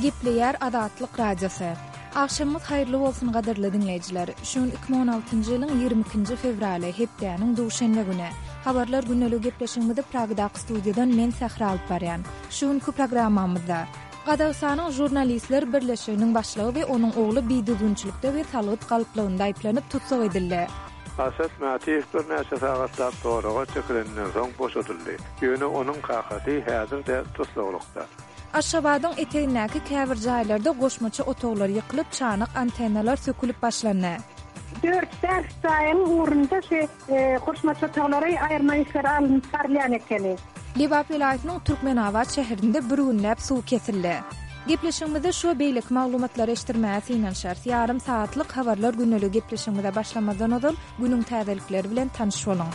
Gepleyer Adatlyk radiosu. Akşamyz hayrly bolsun gaderli dinleyijiler. Şun 2016-njy ýylyň 22-nji fevraly hepdeniň duşanby güni. Habarlar günnelik gepleşigimizde Pragdaky studiýadan men Sahra alyp barýan. Şuňky programmamyzda Gadagsanyň jurnalistler birleşiginiň başlygy we onuň ogly biýdüzünçilikde we salyt galyplygynda aýplanyp tutsak edildi. Asat Matiýew bir näçe sagatlar toraga çekilenden soň boşadyldy. Ýöne onuň kakasy häzirde tutlugylykda. Aşgabatyň eteginäki käbir jaýlarda goşmaça otoglar ýykylyp, çanyk antennalar sökülip başlandy. 4 saýyň urunda goşmaça otoglary aýyrma işler alınıp barýan ekeni. Libap vilayatynyň Türkmenabad şäherinde bir günläp suw kesildi. Gepleşigimizde şu beýlik maglumatlary eşitdirmäsi ýa-da şart ýarym saatlyk habarlar günnelik gepleşigimizde başlamadan oňdan günüň täzelikleri bilen tanyş boluň.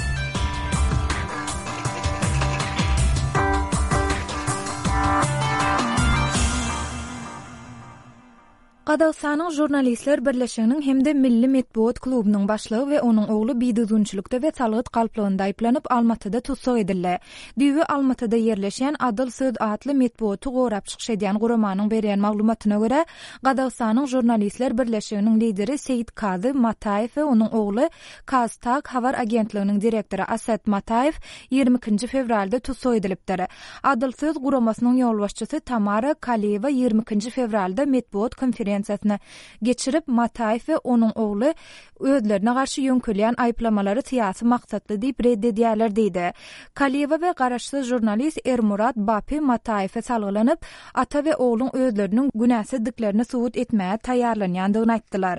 Gadagsanyň jurnalistler birleşiginiň hemde Milli Medeniýet klubynyň başlygy we onuň ogly biýdüzünçilikde we salyt galyplygynda aýplanyp Almatyda tutsak edildi. Düýbi Almatyda ýerleşen Adil Söz adly medeniýeti gorap çykyş edýän guramanyň berýän maglumatyna görä, Gadagsanyň jurnalistler birleşiginiň lideri Seyit Kazy Mataýew we onuň ogly Kaztak habar agentliginiň direktory Asat Mataýew 22-nji fevralda tutsak edilipdir. Adil Söz guramasynyň ýolbaşçysy Tamara Kaliýewa 22-nji fevralda medeniýet konferensiýasyna geçirip Mataýew we onuň ogly özlerine garşy ýönkölýän aýplamalary syýasy maksatly diýip reddedýärler diýdi. Kaliýewa we garaşsyz jurnalist Ermurat Bapi Mataýewe salgylanyp, ata we ogluň özleriniň günäsizliklerini subut etmäge taýýarlanýandygyny aýtdylar.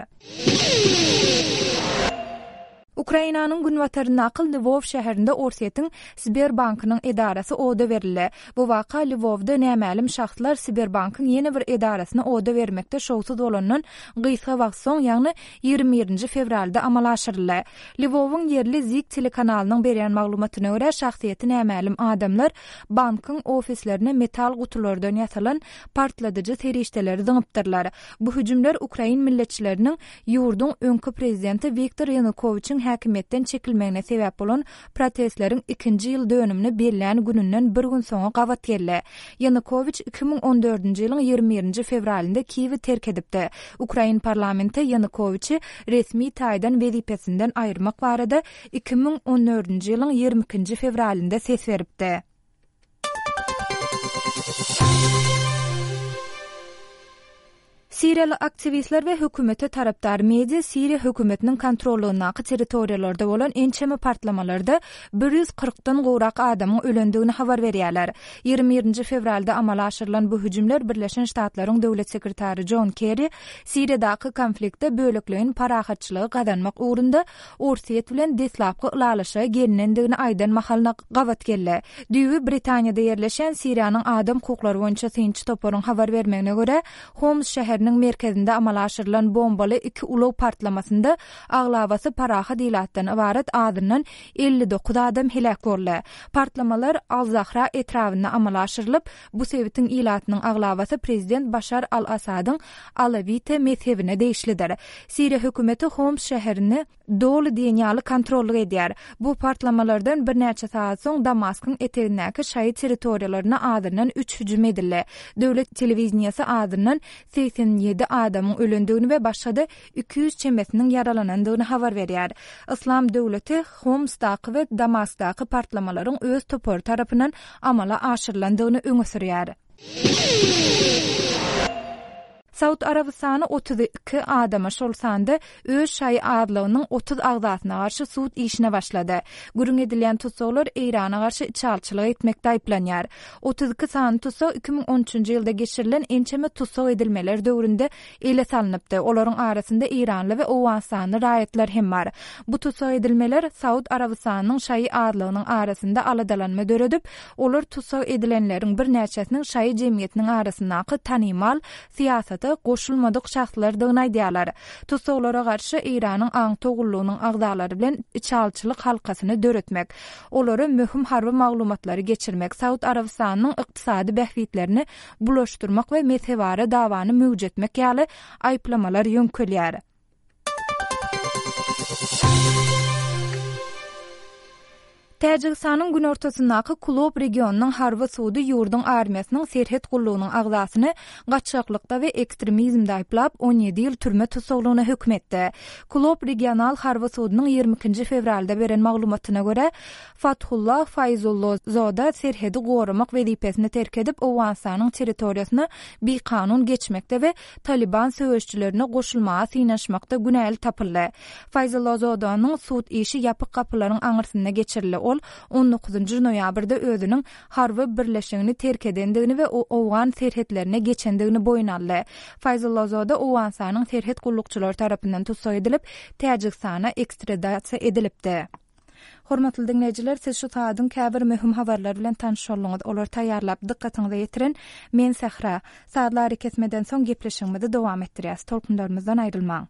Ukrainanyň günwatarı Nakl Lvov şäherinde Orsetin Sberbankynyň edarasy oda berildi. Bu waka Lvovda nämälim şahslar Sberbankyň ýene bir edarasyna oda bermekde şowsuz bolandan gysga wagt soň, ýagny 21-nji fevralda amal aşyryldy. Lvowyň yerli Zik telekanalynyň berýän maglumatyna görä, şahsiýeti nämälim adamlar bankyň ofislerine metal gutulardan ýasalan partladyjy terişdeleri dıňypdyrlar. Bu hüjümler Ukrain milletçileriniň ýurduň öňkü prezidenti Viktor Yanukovyçyň häkimetden çekilmegine sebäp bolan protestleriň 2-nji ýyl dönümini berilän gününden bir gün soňra gawat geldi. Yanukovyç 2014-nji ýylyň 21-nji fevralynda Kiýewi terk edipdi. Ukrain parlamenti Yanukovyçy resmi taýdan wezipesinden aýyrmak barada 2014-nji ýylyň 22-nji fevralynda ses beripdi. Siriýaly aktivistler we hökümete tarapdar media Siriýa hökümetiniň kontrolündaky territoriýalarda bolan ençeme partlamalarda 140-dan gowrak adamyň ölendigini habar berýärler. 21-nji fevralda amala aşyrylan bu hüjümler Birleşen Ştatlaryň döwlet sekretary John Kerry Siriýadaky konfliktde bölekligiň parahatçylygy gazanmak ugrunda Orsiýet bilen deslapky ulalaşa gelinendigini aýdan mahalna gawat geldi. Düýbi Britaniýada ýerleşen Siriýanyň adam hukuklary boýunça synçy toparyň habar bermegine görä, Homs şäheriniň merkezinde amal aşyrylan bombaly 2 ulaw partlamasynda aglabasy paraha dilatdan ibaret adından 59 adam helak boldy. Partlamalar Al-Zahra etrawyna amal aşyrylyp, bu sebäpden ilatynyň aglabasy prezident Başar al-Asadyň Alavite mezhebine değişlidir. Siriýa hökümeti Homs şäherini dolu diýenýaly kontrol edýär. Bu partlamalardan bir näçe saat soň Damaskyň eteginäki şaýy territoriýalaryna adından 3 hüjüm edildi. Döwlet telewizionyasy adından 87 adamyň ölendigini we başga 200 çembesiniň yaralanandygyny habar berýär. Islam döwleti Homsdaky we Damaskdaky partlamalaryň öz topary tarapyndan amala aşyrylandygyny öňe sürýär. Saud Arabistany 32 adama şolsanda öz şaý adlygynyň 30 agdasyna garşy suud işine başlady. Gürün edilýän tutsaklar Irana garşy çalçylyk etmekde aýplanýar. 32 sany tutsak 2013-nji ýylda geçirilen ençeme tutsak edilmeler döwründe ele salanypdy. Olaryň arasynda Iranly we Owganistanyň raýatlar hem bar. Bu tutsak edilmeler Saud Arabistanyň şaý adlygynyň arasynda aladalanma döredip, olar tutsak edilenleriň bir näçesiniň şaý jemgyýetiniň arasyndaky tanymal syýasat goşulmadyk şahslardygyny aýdýarlar. Tutsaklara garşy Iranyň aň togullygynyň agdalary bilen çalçylyk halkasyny döretmek, olary möhüm harby maglumatlary geçirmek, Saud Arabistanyň ykdysady bähwitlerini bulaşdyrmak we mezhebara dawany möwjetmek ýaly aýplamalar ýönkölýär. Täjikistanyň gün ortasyndaky Kulop regionunyň Harva Suudi ýurdun armiýasynyň serhet gullugynyň agzasyny gaçşaklykda we ekstremizmde aýplap 17 ýyl türme tutuklugyna hökm etdi. Kulop regional Harva Suudynyň 22 fevralda beren maglumatyna görä, Fathullah Fayzullah Zoda serhedi gorumak wezipesini terk edip Owganistanyň territoriýasyny kanun geçmekde we Taliban söwüşçülerine goşulmaga synaşmakda günäli tapyldy. Fayzullah Zodanyň suud işi ýapyk kapylaryň aňyrsyna geçirildi. Ol 19 noýabrda özüniň Harva birleşigini terk edendigini we Owgan serhetlerine geçendigini boýun aldy. Fayzullah Zoda Owganistanyň serhet gullukçylary tarapyndan tutsak edilip Täjikistana ekstradasiýa edilipdi. Hormatly dinleyijiler, siz şu taýdan käbir möhüm habarlar bilen tanışýarlyňyz. Olar taýýarlap dikkatiňizi ýetirin. Men Sahra. Saatlar kesmeden soň gepleşigimizi dowam etdirýäs. Tolkunlarymyzdan aýrylmaň.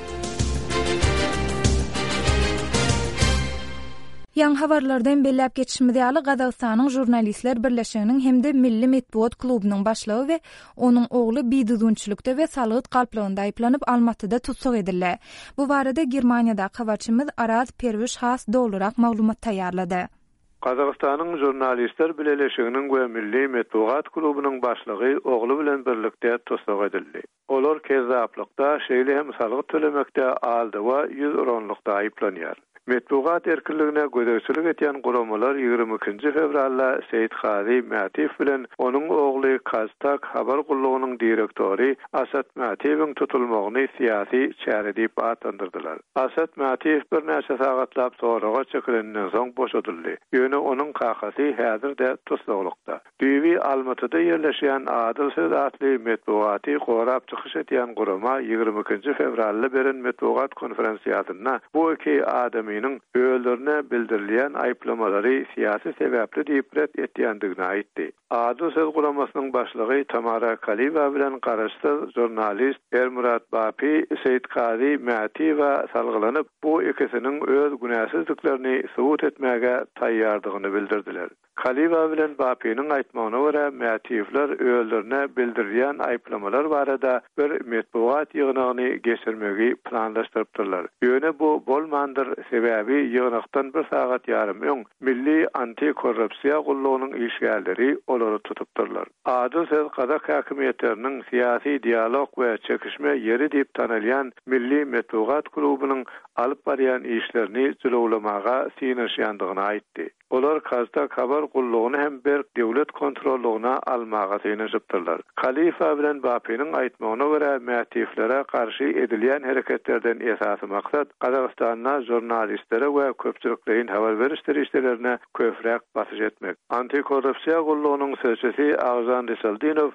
Ýa-ni habarlardan belläp geçişimiz ýaly Gazagystanyň jurnalistler birleşiginiň hemde Milli Medbuat klubynyň başlygy we onuň ogly biduzunçylykda we salyt galplygynda aýplanyp Almatyda tutsak edildi. Bu barada Germaniýada habarçymyz Araz Perwiş has dolurak maglumat taýýarlady. Gazagystanyň jurnalistler birleşiginiň we Milli Medbuat klubynyň başlygy ogly bilen birlikde tutsak edildi. Olar kezaplykda şeýle hem salyk tölemekde aldy we 100 euronlukda aýplanýar. Medbuat erkinligine gödäçilik etýän guramalar 22 fevralda Seyit Gazi Mätif bilen onuň ogly Kaztak habar gullugynyň direktori Asat Mätiwiň tutulmagyny syýasy çäre diýip atandyrdylar. Asat Mätif bir näçe sagatlap soraga çekilenden soň boşadyldy. Ýöne onuň kakasy häzirde tutsaglykda. Düýbi Almatyda ýerleşýän Adylsyz atly medbuaty gorap çykyş etýän gurama 22 fevralda beren medbuat konferensiýasyna bu iki adamy öýlerine bildirilýän aýplamalary syýasy sebäpli diýip ret etýändigini aýtdy. Adylsyz guramasynyň başlygy Tamara Kaliwa bilen garaşsyz jurnalist Ermurat Bapi Seyit Gazi Mätiwa salgylanyp bu ikisiniň öz günäsizliklerini subut etmäge taýýardygyny bildirdiler. Kaliwa bilen Bapi'niň aýtmagyna görä, Mätiwler öýlerine bildirilýän aýplamalar barada bir medbuat ýygynyny geçirmegi planlaşdyrypdyrlar. Ýöne bu bolmandyr sebäbi ýygnakdan bir sagat ýarym öň Milli Antikorrupsiýa gullugynyň işgärleri olary tutupdyrlar. Adylsyz Kazak häkimetleriniň syýasy dialog we çekişme ýeri diýip tanylýan Milli Medbuat klubynyň alyp barýan işlerini jylawlamaga synaşýandygyny aýtdy. Olar Kazak habar gullugyny hem bir döwlet kontrollugyna almaga synaşypdyrlar. Kalifa bilen Bapi'niň aýtmagyna görä, Mätiflere karşı edilýän hereketlerden esasy maksat Gazagystanyň jurnalistlere we köpçüliklerin habar berişdirişlerine köpräk basyş etmek. Antikorrupsiýa gullugynyň sözçisi Agzan Risaldinow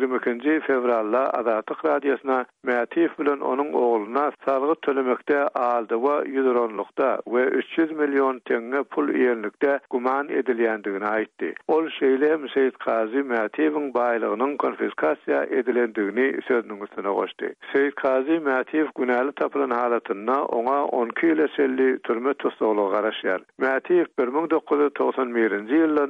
22 fevralda Azatlyk radiosyna Mätif bilen onuň oglyna salyk tölemekde aldy we 100 euronlukda we 300 milyon tenge pul ýerlikde guman edilýändigini aýtdy. Ol şeýle Seyit Gazi Mätiwiň baýlygynyň konfiskasiýa edilendigini sözüniň üstüne goşdy. Seyit Gazi Mätiw günäli tapylan halatynda oňa 12 ýyl selli türme tutsagyny garaşýar. Mätiw 1991-nji ýyldan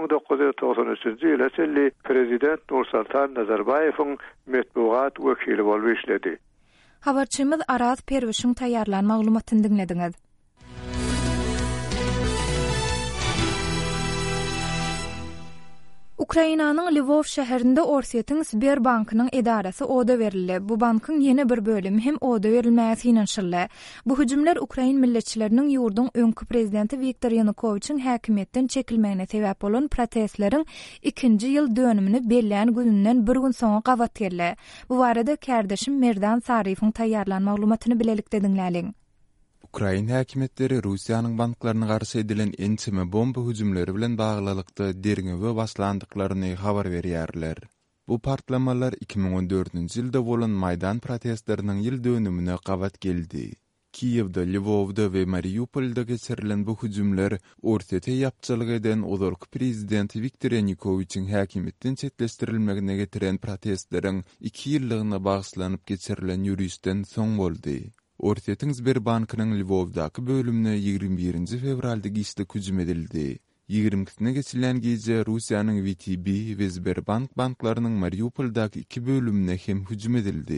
1993-nji ýyla selli prezident Nursultan Nazarbayewiň medbuat wekili bolup işledi. Habarçymyz Araz Perwişiň taýýarlan maglumatyny dinlediňiz. Ukrainanyň Lvov şäherinde Orsiýetiň Sberbankynyň edarasy oda berildi. Bu bankyň ýene bir bölümi hem oda berilmäge synanşyldy. Bu hüjümler Ukrain milletçileriniň ýurduň öňkü prezidenti Viktor Yanukowyçyň häkimetden çekilmegine sebäp bolan protestleriň 2-nji ýyl dönümini belläň gününden bir gün soňra gawat geldi. Bu barada kärdeşim Merdan Sarifoň taýýarlan maglumatyny bilelikde dinläliň. Ukrain häkimetleri Russiýanyň banklaryna garşy edilen ençeme bomba hüjümleri bilen baglylykda derňewe başlandyklaryny habar berýärler. Bu partlamalar 2014-nji ýylda bolan Maydan protestleriniň ýyl dönümine gawat geldi. Kiýewde, Lvowda we Mariupolda geçirilen bu hüjümler Orsiýete ýapçylyk eden ozarky prezident Viktor Yanukowyçyň häkimetden çetleşdirilmegine getiren protestleriň 2 ýyllygyna bagyşlanyp geçirilen ýürüýüşden soň boldy. Orsiýetiň Sberbankynyň Lvowdaky bölümine 21 fevralda gişlik hüjüm edildi. 20-sine geçilen gece Russiýanyň VTB we Sberbank banklarynyň Mariupoldaky 2 bölümine hem hüjüm edildi.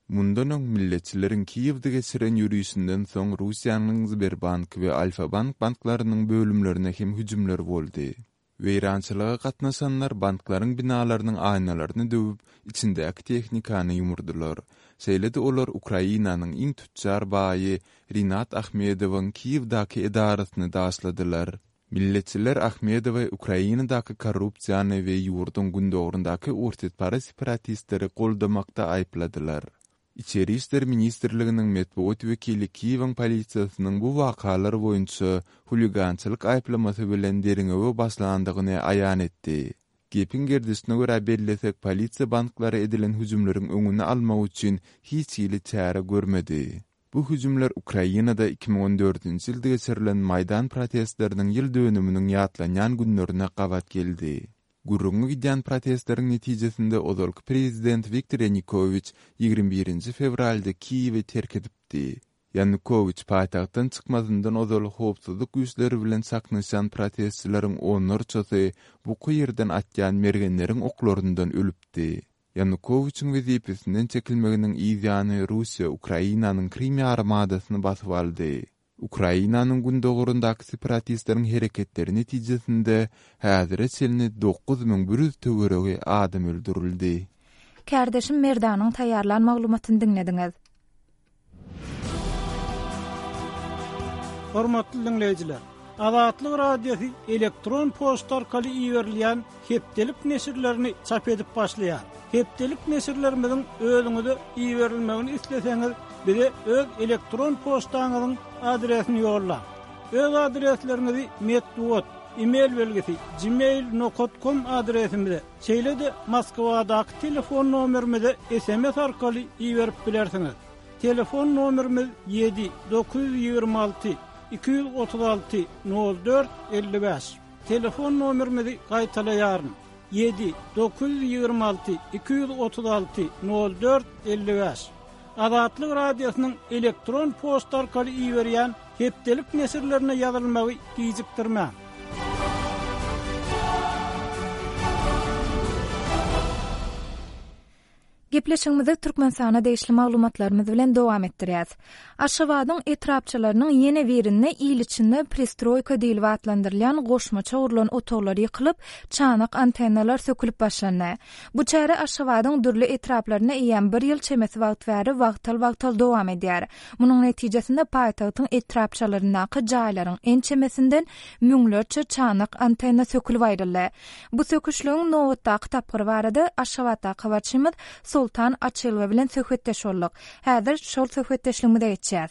Mundan öň milletçilerin Kiýewde geçiren ýürüýüşinden soň Russiýanyň Sberbank we Alfa-Bank banklarynyň bölümlerine hem hüjümler boldy. Weýrançylyga gatnaşanlar banklaryň binalarynyň aýnalaryny döwüp, içindäki tehnikany ýumurdylar. Seýledi olar Ukrainanyň iň tutjar baýy Rinat Ahmedowyň Kiýewdaky edarasyny daşladylar. Milletçiler Ahmedowy Ukrainadaky korrupsiýany we ýurdun gündogurundaky urtitpara separatistleri goldamakda aýpladylar. İçeri işler ministrliginiň medeniýet wekili Kiýew polisiýasynyň bu wakalar boýunça huligançylyk aýplamasy bilen deriňe başlandygyny aýan etdi. Gepin gerdisine görä bellesek polisiýa banklary edilen hüjümleriň öňüni almak üçin hiç ýyly çäre görmedi. Bu hüjümler Ukrainada 2014-nji ýylda geçirilen Maydan protestleriniň ýyl dönüminiň ýatlanýan günlerine gabat geldi. Gurrungy giden protestleriň netijesinde ozalky prezident Viktor Yanukovych 21 fevralda Kiýewi terk edipdi. Yanukovych paýtagtdan çykmazyndan ozaly howpsuzlyk güýçleri bilen saknaşan protestçileriň onlarçasy bu ýerden atýan mergenleriň oklaryndan ölüpdi. Yanukovyçyň wezipesinden çekilmeginiň ýygyny Russiýa Ukrainanyň Krim armadasyny basyp aldy. Ukrainanyň gündogurundaky separatistleriň hereketleri netijesinde häzire çelini 9100 töweregi adam öldürildi. Kärdeşim Merdanyň taýýarlan maglumatyny dinlediňiz. Hormatly dinleýijiler, Azatlyk radiosu elektron poçta arkaly iýerilýän hepdelik nesirlerini çap edip başlaýar. Hepdelik nesirlerimizin özüňize iýerilmegini isleseňiz, bize öz elektron poçtaňyzyň adresini ýollar. Öz adreslerinizi medeniýet e-mail belgesi gmail.com adresimize, şeýle-de Moskwadaky telefon nomerimize SMS arkaly iýerip bilersiňiz. Telefon nomerimiz 7-926 236 04 55. Telefon nomerimizi gaýtalaýaryn. 7-926 236 04 55. Azatlyk radiosynyň elektron poçta arkaly iýerýän hepdelik nesirlerine ýazylmagy gijikdirmä. Gepleşigimizi Türkmenistana değişli maglumatlarymyz bilen dowam etdirýäs. Aşgabatyň etrapçylarynyň ýene birinde ýyl içinde pristroyka diýilip atlandyrylýan goşmaça urlan otoglar ýykylyp, çanak antennalar sökülip başlandy. Bu çäre Aşgabatyň dürli etraplaryna eýen 1 ýyl çemesi wagt bäri wagtal dowam edýär. Munyň netijesinde paýtagtyň etrapçylarynaky jaýlaryň en çemesinden müňlerçe çanak antenna sökülip aýryldy. Bu söküşlüğün nowatdaky tapgyry barady Aşgabatda habarçymyz Sultan Açylwa bilen söhbetdeş boldyk. Häzir şol söhbetdeşligimize geçýäs.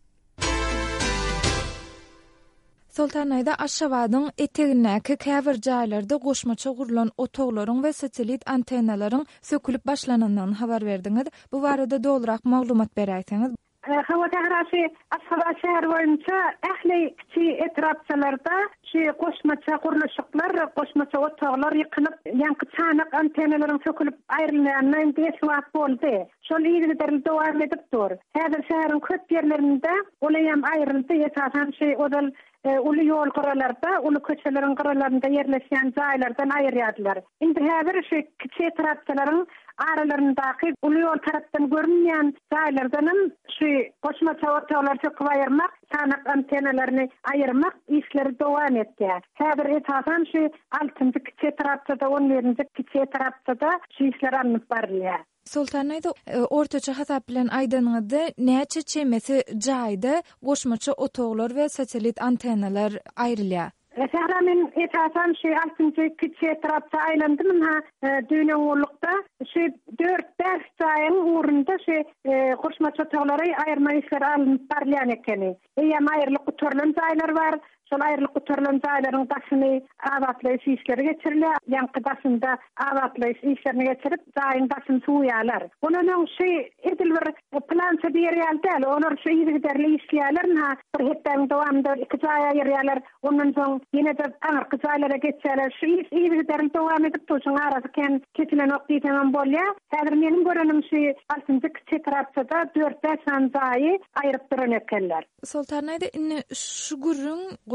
Sultan aýda Aşgabatyň etegindäki käbir jaýlarda goşmaça gurulan otoglaryň we satelit antennalaryň sökülip başlanandygyny habar berdiňiz. Bu barada dolurak maglumat berýärsiňiz. Hava tährasy Aşgabat şäher boýunça ähli kiçi etrapçylarda goşmaça guruluşyklar, goşmaça otoglar ýykylyp, ýanky çanak antennalaryň sökülip aýrylýanyny beşwagt boldy. Şol ýerleri dowam edip dur. Häzir şäheriň köp ýerlerinde olayam aýryldy, esasan odal uly ýol garalarda, uly köçeleriň garalarynda ýerleşýän jaýlardan aýrýardylar. Indi häzir kiçi etrapçylaryň aralarındaky uly ýol tarapdan görünmeýän jaýlardan goşmaça otoglar söküp aýyrmak, çanak antennalaryny aýyrmak işleri dowam etdi. Häzir esasan altynjy kiçi etrapçyda, 11-nji kiçi etrapçyda işler alınıp barylýar. Sultan aýdy, ortaça hasap bilen aýdanyňyzda näçe çemesi jaýda goşmaça otoglar we satelit antennalar aýrylýar? Şähramin esasan 6-njy kiçi etrapça aýlandym ha dünýä ulukda 4-5 jaýyň urunda goşmaça otoglary aýyrma işleri alınıp barylýan ekeni. Eýem aýrylyk guturlan jaýlar bar. Şol aýrylyk guturlan jaýlaryň daşyny azatlaýyş işleri geçirilýär. Ýanky daşynda azatlaýyş işlerini geçirip jaýyň daşyny suýýarlar. Onuň edilýär plança berýär däl. Onar ýygyderli işleýärler ha. Bir hepden dowamda 2 jaýa aýrýarlar. Ondan soň ýene de arka jaýlara geçýärler. Ýygyderli dowam edip durýan arasy ketilen okdy tamam bolýar. Häzir meniň görenim 6-njy kiçi etrapçyda 4-5 jaýy aýryp duran ekenler. Sultan aýdy, şu gurrun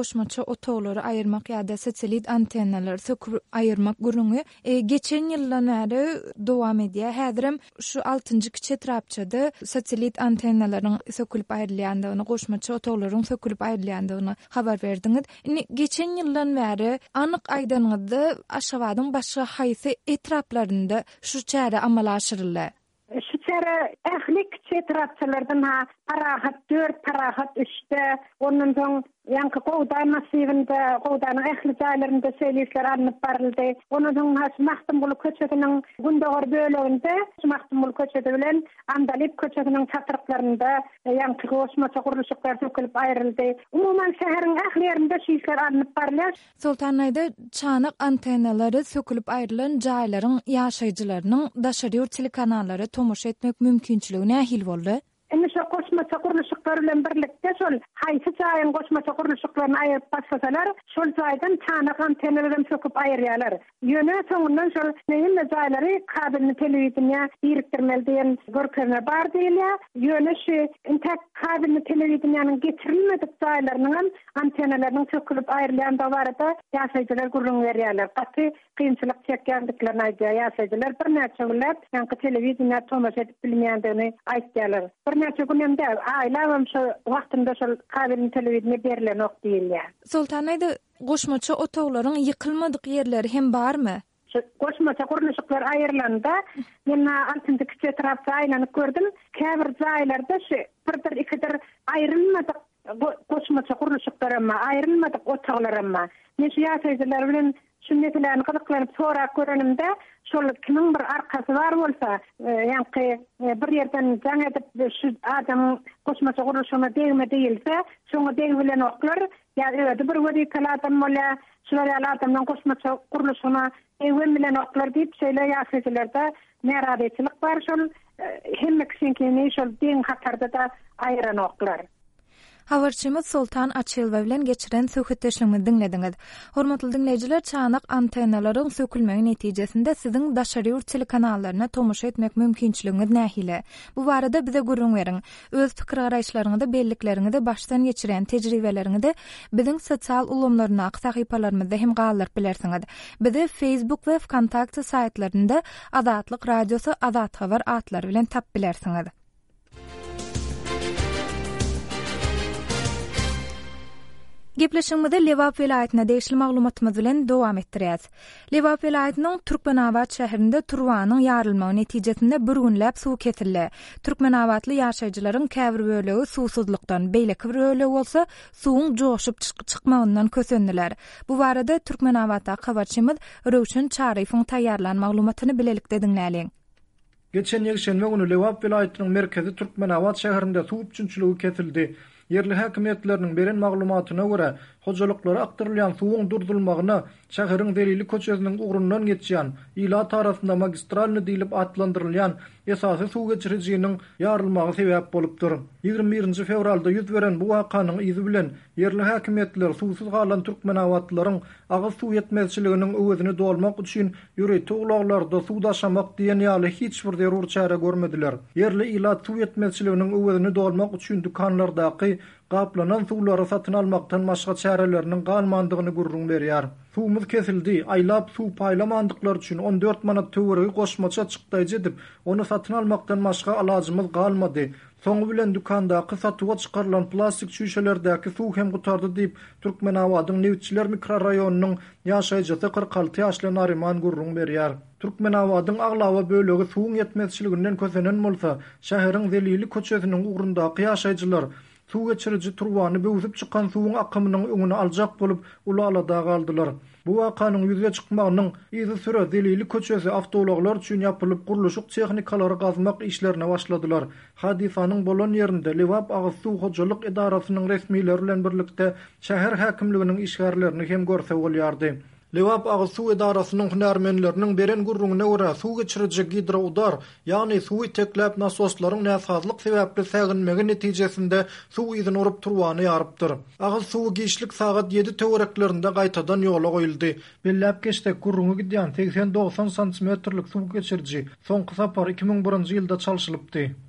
goşmaça otogları ayırmak ýa-da satelit antennalar söküp ayırmak gurungy geçen ýyldan bäri dowam edýär. Häzirim şu 6-njy çetrapçada satelit antennalaryň sökülip aýrylýandygyny, goşmaça otoglaryň sökülip aýrylýandygyny habar berdiňiz. Geçen ýyldan bäri anyk aýdanyňyzda Aşgabatyň başga haýsy etraplarynda şu çäre amal aşyrylýar. Şu çäre ählik çetrapçalardan parahat 4, parahat 3'te, ondan soň ýa-da Gowda massivinde, Gowdanyň ähli jaýlarynda seýlisler alınıp baryldy. Ondan soň Mahtumguly köçeginiň gündäger böleginde, Mahtumguly köçegi bilen Andalip köçeginiň çatyryklarynda ýa-da goşmaça guruluşlar sökülip aýryldy. Umuman şäheriň ähli ýerinde seýlisler alınıp barylýar. Sultanaýda çanak antennalary sökülip aýrylan jaýlaryň ýaşaýjylarynyň daşary telekanallary tomoşa etmek mümkinçiligi nähil boldy? Şu goşmaça guruluşlar bilen birlikde şol haýsy jaýyň goşmaça guruluşlaryny aýryp başlasalar, şol jaýdan çanak antennalardan söküp aýrýarlar. Ýöne soňundan şol näme jaýlary kabelni telewizioniýa birikdirmeli diýen görkezler bar diýilýär. Ýöne şu intek kabelni telewizioniýanyň geçirilmedik jaýlarynyň antennalarynyň sökülip aýrylýan da barada ýaşaýjylar gurrun berýärler. Gaty kynçylyk çekýändiklerini aýdýar ýaşaýjylar bir näçe güllap ýa-da telewizioniýa tomoşa edip bilmeýändigini aýtýarlar. Näçe gündä aýlawam şu wagtynda şol kabelin telewizioniýa berilen ok diýilýär. Sultanaýda goşmaça otoglaryň ýykylmadyk ýerleri hem barmy? Şu goşmaça guruluşlar aýrylanda men altyndy kiçe tarapda aýlanyp gördüm. Käbir jaýlarda şu birdir ikidir aýrylmadyk goşmaça guruluşlar amma aýrylmadyk otoglar amma. Men şu ýaşaýjylar bilen sünnetlerini gyzyklanyp sorak görenimde şol kimin bir arkasy bar bolsa, ýa-ni bir ýerden jaň edip şu adam goşmaça guruluşuna degme diýilse, şoňa degbilen oklar, ýa-da bir wadi kalatam bola, şolar adamdan goşmaça guruluşuna degme bilen oklar diýip şeýle ýaşaýjylarda näradatçylyk bar, şol hemme kişinkini şol deň hatarda da aýran oklar. Habarçymyz Sultan Açylba bilen geçiren söhbetleşigimizi dinlediňiz. Hormatly dinleyijiler, çanak antennalaryň sökülmegi netijesinde siziň daşary telekanallaryna tomoşa etmek mümkinçiligiňiz nähile? Bu barada bize gurrun beriň. Öz pikir garaýşlaryňyzy, bellikleriňizi başdan geçiren tejribeleriňizi biziň sosial ulamlaryna, sahypalarymyzda hem galyp bilersiňiz. Bizi Facebook we Wkontakte saýtlarynda Azatlyk Radiosu, Azat Habar atlary bilen tap bilersiňiz. Gepleşigimizde Lewap welaýatyna deýişli maglumatymyz bilen dowam etdirýäs. Lewap welaýatynyň Türkmenabad şäherinde turwanyň ýarylmagy netijesinde bir günläp suw kesildi. Türkmenabadly ýaşaýjylaryň käbir bölegi suwsuzlukdan, beýleki bir bölegi bolsa suwuň joşup çykmagyndan kösendiler. Bu barada Türkmenabadda habarçymyz Röwşen Çaryfoň taýýarlan maglumatyny bilelikde dinläliň. Geçen ýekşenbe günü Lewap welaýatynyň merkezi Türkmenabad şäherinde suw üçinçiligi kesildi. Yerli häkimetleriniň beren maglumatyna görä, hojalyklary aktarylýan suwuň durdurulmagyna şäheriň Delili köçesiniň ugrundan geçýän Ila tarapynda magistralny diýilip atlandyrylýan esasy suw geçirjiginiň ýarylmagy sebäp bolupdyr. 21-nji fevralda ýüz beren bu wakanyň izi bilen yerli häkimetler suwsuz galan Türkmenabadlaryň agyz suw ýetmezçiliginiň öwedini dolmak üçin ýüreti ulaglarda suw daşamak diýen ýaly hiç bir derur çare görmediler. Yerli Ila suw ýetmezçiliginiň öwedini dolmak üçin dukanlardaky gaplanan suwlary satyn almakdan başga çäreleriniň galmandygyny gurrun berýär. Suwumuz kesildi, aýlap suw paýlamandyklar üçin 14 manat töweregi goşmaça çykdaýjy edip, onu satyn almakdan başga alajymyz galmady. Soňu bilen dukandaky satyga çykarylan plastik şüşelerdäki suw hem gutardy diýip Türkmenabadyň Newitçiler mikroraýonynyň ýaşaýjysy 46 ýaşly Nariman gurrun berýär. Türkmenabadyň aglawa bölegi suwuň ýetmezçiliginden kösenen bolsa, şäheriň Delili köçesiniň ugrundaky ýaşaýjylar suw geçiriji turwany böwüsip çykan suwuň akymynyň öňüne aljak bolup ulalada galdylar. Bu wakanyň ýüze çykmagynyň izi süre Delili köçesi awtologlar üçin ýapylyp guruluşyk tehnikalary gazmak işlerine başladylar. Hadisanyň bolan ýerinde Lewap agyz suw hojalyk edarasynyň resmiýleri bilen birlikde şäher häkimliginiň işgärlerini hem görse bolýardy. Lewap agyz suw edarasynyň hünärmenleriniň beren gurrunyna görä suw geçiriji gidroudar, ýagny suw teklep nasoslaryň näsazlyk sebäpli säginmegi netijesinde suw izini urup turwany ýarypdyr. Agyz suw giçlik sagat 7 töwereklerinde gaýtadan ýola goýuldy. Belläp geçtek gurruny gidýän 80-90 santimetrlik suw geçiriji soňky sapar 2001-nji ýylda çalşylypdy.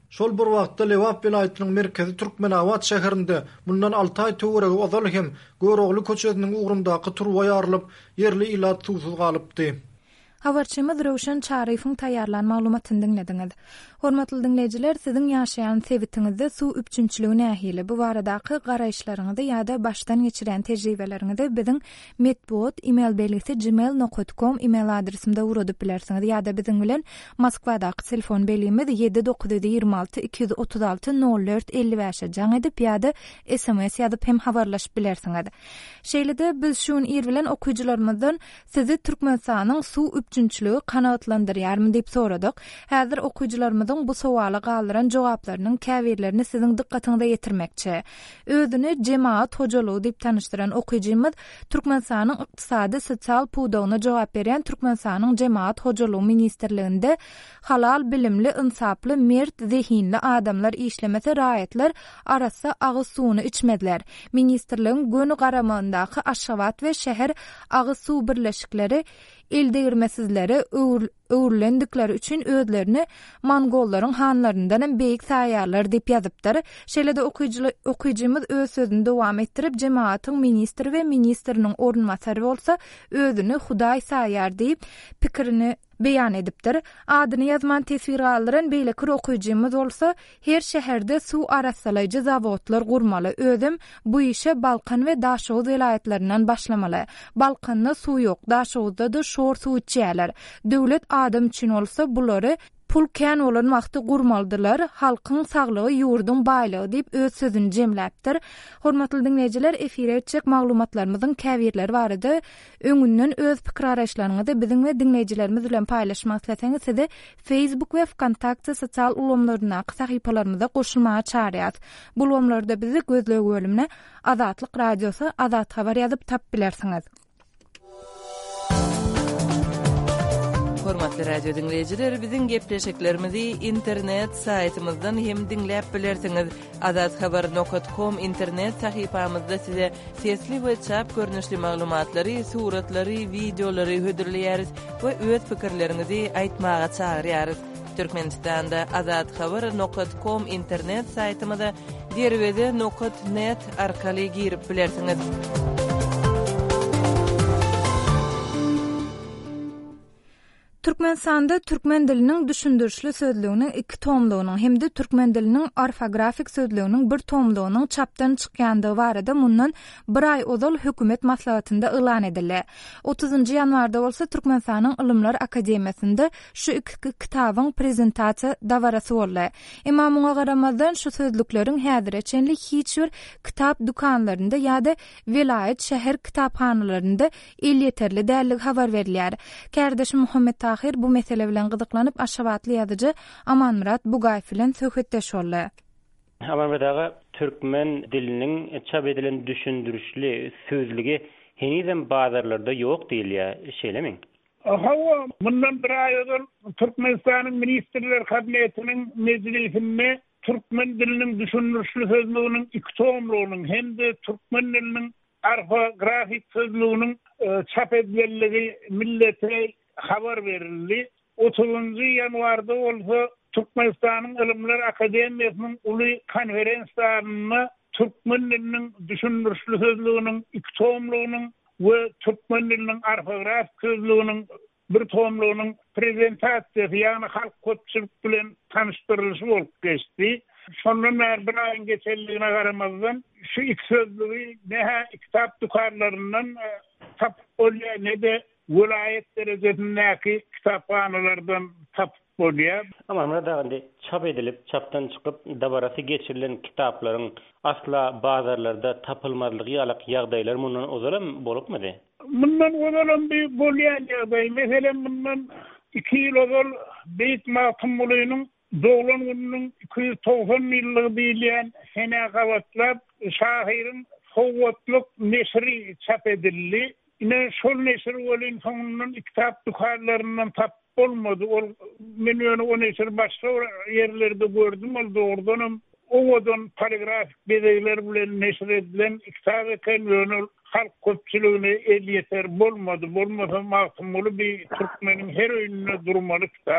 Şol bir wagtda Lewap vilayatynyň merkezi Türkmenawat şäherinde bundan 6 ay töweregi ozal hem Görogly köçesiniň ugrundaky turwa ýarylyp yerli ilat suwsuz galypdy. Habarçymyz Rowşan Çaryfyň taýýarlan maglumatyny dinlediňiz. Hormatly dinleýijiler, siziň ýaşaýan sebitiňizde suw üpçünçiligi nähili bu baradaky garaýşlaryňyzda ýa-da başdan geçiren tejribeleriňizde biziň medbuat email belgisi gmail.com email adresimde uradyp bilersiňiz ýa-da biziň bilen Moskwadaky telefon belgimiz 79726 236 0455 jaň edip ýa-da SMS ýazyp hem habarlaşyp bilersiňiz. Şeýlede biz şuň ýer bilen okuwçylarymyzdan sizi Türkmenistanyň suw üpçünçiligi kanaatlandyrýarmy diýip soradyk. Häzir okuwçylarymyzyň bu sowala galyran jogaplarynyň käbirlerini siziň dikkatiňize ýetirmekçi. Özüni jemaat hojalygy diýip tanışdyran okuwçymyz Türkmenistanyň ykdysady sosial puwdagyna jogap beren Türkmenistanyň jemaat hojalygy ministrliginde halal bilimli, insaply, mert, zehinli adamlar işlemese raýatlar arasy agyz suwuny içmediler. Ministrligiň göni garamandaky Aşgabat we şäher agyz suw birleşikleri eldeýirmesizleri öwürlendikleri üçin özlerini Mongollaryň hanlaryndan hem beýik saýarlar diýip ýazypdyr. Şeýlede okuwçymyz öz sözüni dowam etdirip jemaatyň ministri we ministriniň ornmasary bolsa özüni Hudaý saýar diýip pikirini beýan edipdir. Adyny ýazman tesir aldyran beýleki okuwçymyz bolsa her şäherde suw arassalyjy zawodlar gurmaly. Özüm bu işe Balkan we Daşoğuz vilayatlarinden başlamaly. Balkanda suw ýok, Daşoğuzda da şor suw içýärler. Döwlet adam üçin bolsa bulary pul kän bolan wagty gurmaldylar. Halkyň saglygy ýurdun baýlygy diýip öz sözüni jemläpdir. Hormatly dinleýijiler, efire çek maglumatlarymyzyň käbirleri barady. Öňünden öz pikir araşlaryňyzy biziň we dinleýijilerimiz bilen paýlaşmak isteseňiz sizi Facebook we Kontakty sosial ulamlaryna sahypalarymyza goşulmaga çağırýar. Bu ulamlarda bizi gözlegi bölümine Azatlyk Radiosu Azat habar ýazyp tap bilersiňiz. Hormatly radio dinleyijiler, biziň gepleşiklerimizi internet saytymyzdan hem dinläp bilersiňiz. azathabar.com internet sahypamyzda size sesli we çap görnüşli maglumatlary, suratlary, videolary hödürleýäris we öz pikirlerinizi aýtmaga çağırýarys. Türkmenistanda azathabar.com internet saytymyza derwede.net arkaly girip bilersiňiz. Türkmenistanda türkmen diliniň düşündürişli sözlüğünün 2 tomluğunun hem de türkmen diliniň orfografik sözlüğünün 1 tomluğunun çapdan çykýandygy barada mundan 1 ay ozal hökümet maslahatynda elan edildi. 30 ýanwarda bolsa Türkmenistanyň Ilymlar Akademiýasynda şu 2 kitabyň prezentasiýa dawarasy boldy. Emma muňa garamazdan şu sözlüklerin häzirçenlik hiç bir kitap dukanlarında ýa-da vilayet şäher kitaphanalaryında el ýeterli däligi habar berilýär. Kardeşim Muhammed bu mesele bilen gyzyklanyp Aşgabatly ýazyjy Amanmurat Bugaýew bilen söhbetdeş boldy. Amanmurat türkmen diliniň çap edilen düşündürişli sözlügi henizem bazarlarda ýok diýilýär, şeýlemi? Hawa mundan bir ay öňe Türkmenistanyň ministrler kabinetiniň meclisinde türkmen diliniň düşündürişli sözlüginiň 2 tomlugynyň hem de türkmen diliniň orfografik sözlüginiň çap edilýänligi millete habar verildi. 30 ýanwarda bolsa Türkmenistanyň Ilymlar Akademiýasynyň uly konferensiýasyna türkmen diliniň düşündürişli sözlüginiň 2 tomlugynyň we türkmen diliniň orfografik sözlüginiň 1 tomlugynyň prezentasiýasy ýani halk köpçülik bilen tanışdyrylyşy bolup geçdi. Şondan beri bir aýyň geçerligine garamazdan şu 2 sözlügi nähä kitap dukanlaryndan tap bolýar ne de vilayet derejesindäki kitaphanalardan tap bolýar. Ama murada çap edilip çapdan çykyp dabarasy geçirilen kitaplaryň asla bazarlarda tapylmazlygy ýalyk ýagdaýlar mundan ozalam bolupmady? Mundan ozalam bir bolýan ýagdaý. Meselem mundan 2 ýyl ozal Beýik Matymlynyň doglan gününiň 290 ýyllygy diýilýän sene gawatlap şahyryň sowatlyk nesri çap edildi. Ine şol nesir bolyn soňundan kitap dukanlaryndan tap bolmady. Ol men o nesir başga ýerlerde gördüm. Ol dogrudan owadan poligrafik bedeýler bilen nesir edilen kitap eken halk köpçüligine el ýeter bolmady. Bolmasa makmuly bir türkmeniň her öýünde durmaly kitap.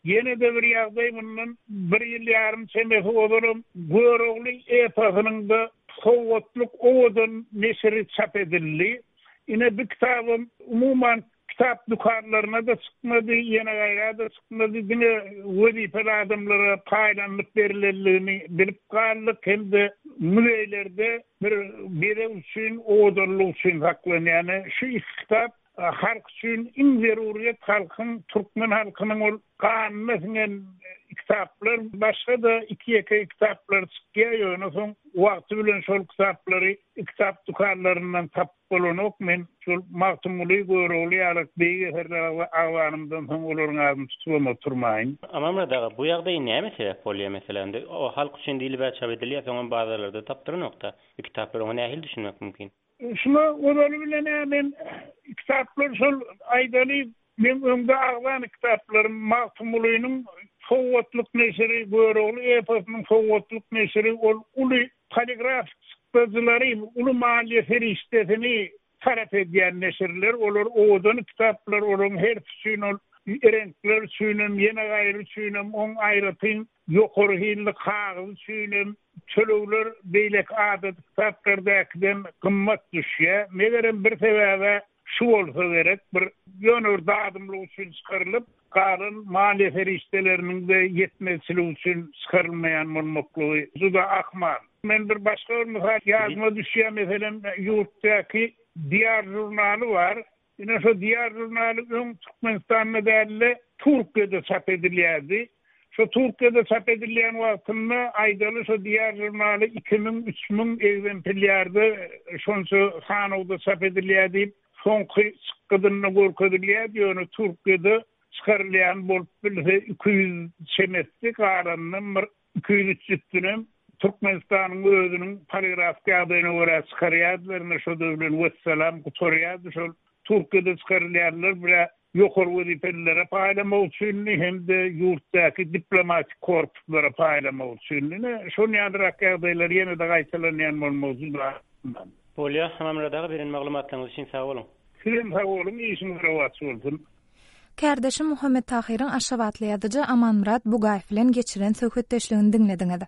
Yine de bir ýagdaý bundan 1 ýyl ýarym çemesi odurum. Görogly epasynyň da sowgatluk owadan neşri çap edildi. Ine bir kitabym umuman kitap dukanlarına da çıkmadı, yine gayrı da çıkmadı. Yine vazifeli adamlara paylanlık verilirliğini bilip kaldık. Hem de müzeylerde bir üçün, oğudurlu üçün haklı. Yani şu kitap halk üçün in zeruriyet halkın, Türkmen halkının ol kanunasının kitaplar, başka da iki kitaplar çıkıyor. Onu son vakti bilen şol kitapları kitap dukanlarından tap bolonok men şol mahtumuluy göröwli alıp beýe awanymdan soň olaryň adyny tutup oturmaýyn. Ama bu ýagdaý näme sebäp bolýar meselem? O halk üçin diýilip çap edilýär, soň bazarlarda tapdyr nokta. Kitaplar onu nähil düşünmek mümkin? Şuna odaly bilen men kitaplar şol aýdaly men öňde aglan kitaplarym mahtumuluýynyň sowgatluk neşri göröwli epasynyň sowgatluk neşri ol uly telegraf yazıları ulu maliye feriştesini taraf edýän neşirler olar odan kitaplar olan her sünün renkler sünün yine gayrı sünün on ayrıtın ýokary hilli kağız sünün çölöwler beýlek adat kitaplardakydan gymmat düşýär. Megerem bir sebäbe şu bolsa gerek bir ýönürde adamlyk üçin çykarylyp garyn maliye ferişteleriniň de ýetmezligi üçin çykarylmaýan bolmaklygy juda ahmal. Men bir başka misal yazma düşýär, meselem ýurtdaky Diyar jurnaly var. Ine şu Diyar jurnaly Türkmenistan'da däli Türkiýede çap edilýärdi. Şu Türkiýede çap edilýän wagtynda aýdaly şu Diyar jurnaly 2000-3000 egzemplerlerde şonça Hanowda çap edilýärdi. Soňky çykdyny görkezilýärdi. Ýöne Türkiýede çykarylýan bolup bilse 200 çemesli garanyň 200 tünem Türkmenistan'ın özünün poligraf kağıdını oraya çıkarıyadlarına şu dövlen vesselam kutoriyad şu Türkiye'de çıkarılayanlar bile yokor vazifellere paylama usulünü hem de yurttaki diplomatik korpuslara paylama usulünü şu nyadırak kağıdaylar yine de gaysalanayan olmazlar. Polya, hamamradağı verin maglumatlarınız için sağ olun. Sizin sağ olun, iyisiniz ravatsı olsun. Kärdeşim Muhammed Tahirin Aşabatlı yadıcı Amanmurat Bugayev bilen geçiren söhbetdeşligini dinlediňiz.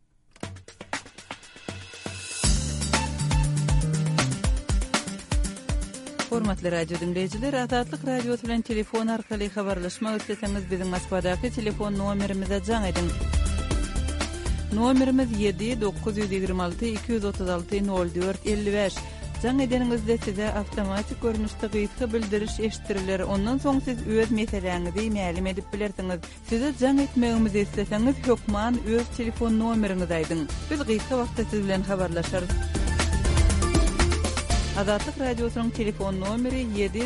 Hormatly radio dinleyijiler, Azatlyk radio bilen telefon arkaly habarlaşma ötleseňiz biziň Moskvadaky telefon nomerimize jaň edin. Nomerimiz 7-926-236-04-55. Jaň edeniňizde size awtomatik görnüşde gyýtgy bildiriş eşitiriler. Ondan soň siz öz meseleňizi ma'lum edip bilersiňiz. Size jaň etmegimizi isteseňiz hökman öz telefon nomeriňizi aýdyň. Biz gyýtgy wagtda siz bilen habarlaşarys. Azatlyk radiosynyň telefon nomeri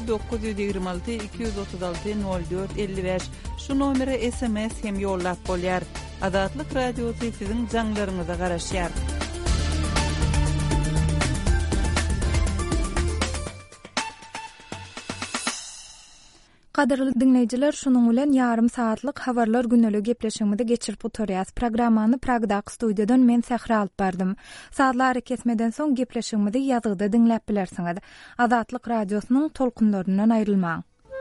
7-926-236-04-55. Şu nomere SMS hem ýollap bolýar. Azatlyk radiosy siziň jaňlaryňyza garaşýar. Qadarly dinleyijiler, şunuň bilen ýarym saatlyk habarlar günnelik gepleşigimizde geçirip oturýas. Programmany Pragdaky studiýadan men Sähra alyp berdym. Saatlary kesmeden soň gepleşigimizde ýazgyda dinläp bilersiňiz. Azatlyk radiosynyň tolkunlaryndan aýrylmaň.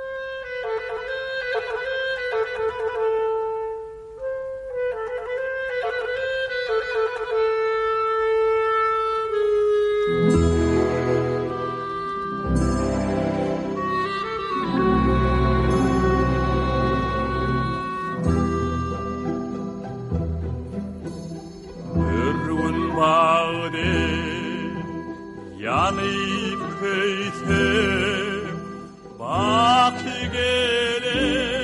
Yanıp köysem baktı gele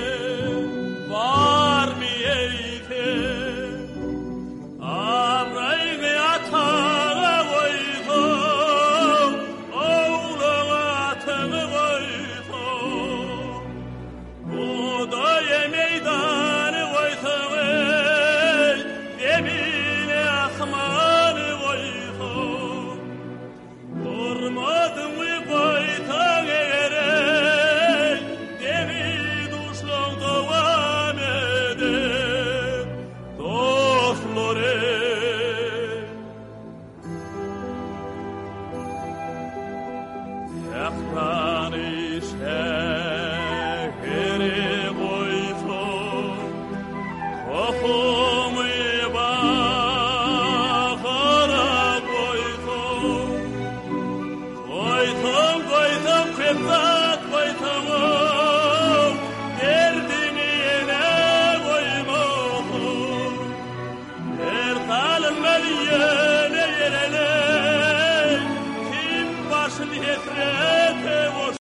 var mı eysem amrayı yatağa koysam oğluma atını koysam odaya meydanı koysam demine akmanı koysam durmadım mı koytan egerek demi duşlan devam eder dostları yaklar